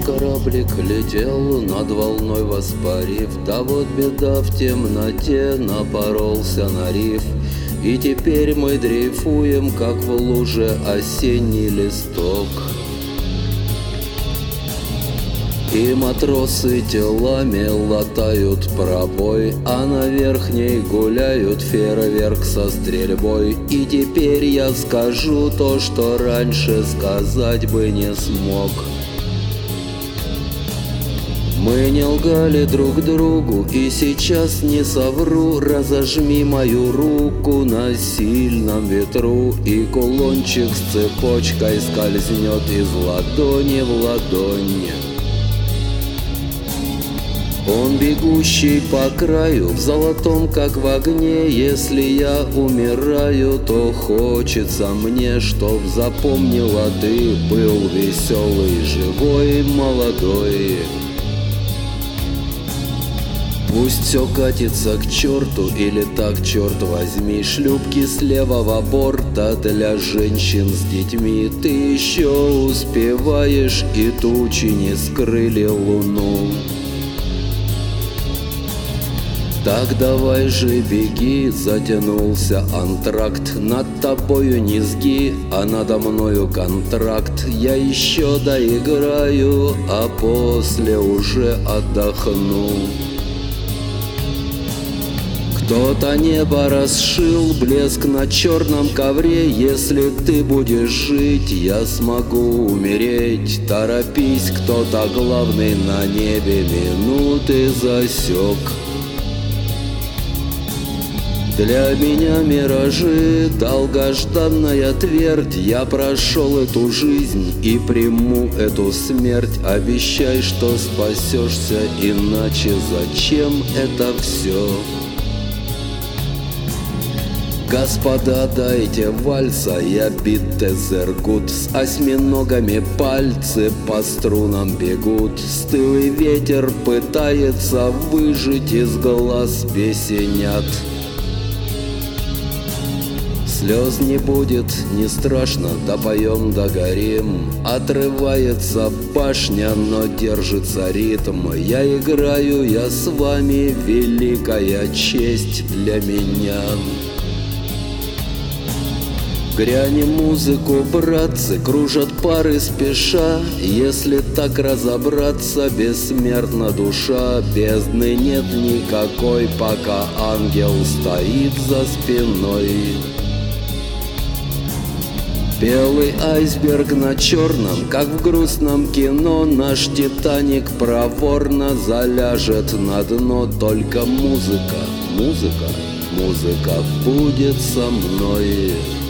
кораблик летел, над волной воспарив. Да вот беда, в темноте напоролся на риф. И теперь мы дрейфуем, как в луже осенний листок. И матросы телами латают пробой, а на верхней гуляют фейерверк со стрельбой. И теперь я скажу то, что раньше сказать бы не смог. Мы не лгали друг другу, и сейчас не совру. Разожми мою руку на сильном ветру, и кулончик с цепочкой скользнет из ладони в ладонь. Он бегущий по краю, в золотом, как в огне. Если я умираю, то хочется мне, чтоб запомнила ты. Был веселый, живой, молодой. Пусть все катится к черту, или так, черт возьми. Шлюпки с левого борта для женщин с детьми. Ты еще успеваешь, и тучи не скрыли луну. Так давай же беги, затянулся антракт. Над тобою низги, а надо мною контракт. Я еще доиграю, а после уже отдохну. Кто-то небо расшил, блеск на черном ковре. Если ты будешь жить, я смогу умереть. Торопись, кто-то главный на небе минуты засек. Для меня миражи, долгожданная твердь. Я прошел эту жизнь и приму эту смерть. Обещай, что спасешься, иначе зачем это все? Господа, дайте вальса, я битте-зергут. С осьминогами пальцы по струнам бегут. Стылый ветер пытается выжать из глаз бесенят. Слез не будет, не страшно, допоем, догорим. Отрывается башня, но держится ритм. Я играю, я с вами, великая честь для меня. Грянем музыку, братцы, кружат пары спеша. Если так разобраться, бессмертна душа. Бездны нет никакой, пока ангел стоит за спиной. Белый айсберг на черном, как в грустном кино. Наш Титаник проворно заляжет на дно. Только музыка, музыка, музыка будет со мной.